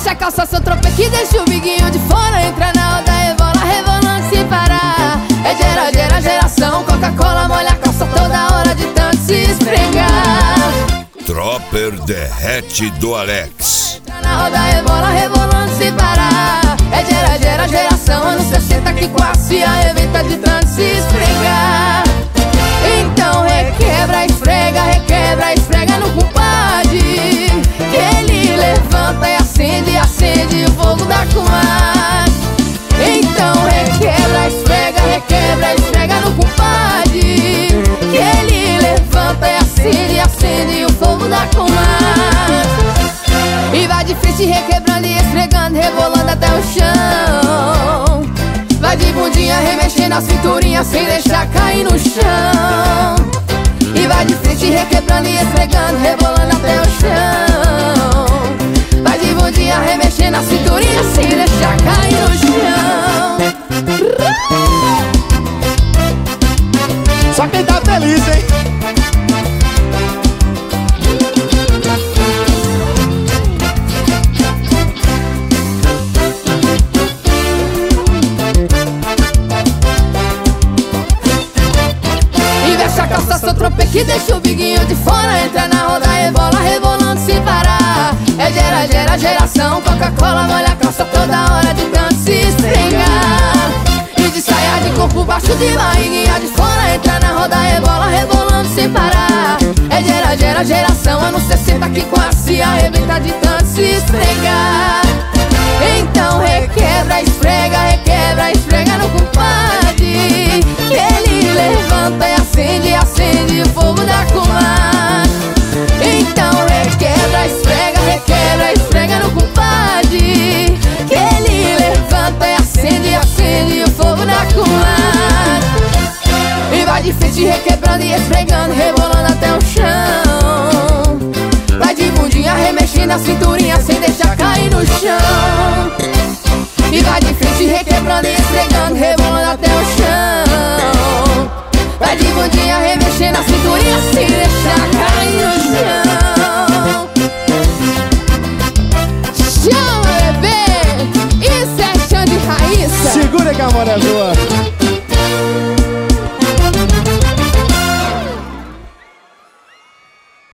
a calça, seu tropeque, deixa o biguinho de fora. Entra na roda, rebola, rebolando sem parar. É gera, gera, geração. Coca-Cola molha a calça toda hora de tanto se esfregar. Tropper derrete do Alex. Entra na roda, rebola, rebolando sem parar. É gera, gera, geração. Anos 60 que quase se arrebenta de tanto se esfregar. Então requebra, esfrega, requebra, esfrega no compadre, que ele levanta e acende, acende o fogo da comadre. Então requebra, esfrega, esfrega no compadre, que ele levanta e acende, acende o fogo da comadre. E vai de frente requebrando e esfregando, rebolando até o chão. Vai de bundinha remexendo a cinturinha sem deixar cair no chão. E vai de frente requebrando e esfregando, rebolando até o chão. Vai de bundinha remexendo a cinturinha sem deixar cair no chão. Só quem tá feliz, hein? Seu tropeque, deixa o biguinho de fora. Entra na roda, rebola, rebolando sem parar. É gera, gera, geração. Coca-Cola molha a calça toda hora de tanto se esfregar. E de saia de corpo baixo, de barriguinha de fora. Entra na roda, rebola, rebolando sem parar. É gera, gera, geração. Anos 60 que quase se arrebenta de tanto se esfregar. Então requebra, esfrega, esfrega no compadre, que ele levanta e acende, acende o fogo da comadre. Então requebra, esfrega, esfrega no compadre, que ele levanta e acende, acende o fogo da comadre. E vai de frente requebrando e esfregando, rebolando até o chão. Vai de bundinha remexendo a cinturinha sem deixar cair no chão. E vai de frente requebrando e esfregando, rebolando até o chão. Vai de bundinha remexendo a cinturinha sem deixar cair no chão. Chama, bebê! Isso é chão de raiz. Segura que a amor é boa.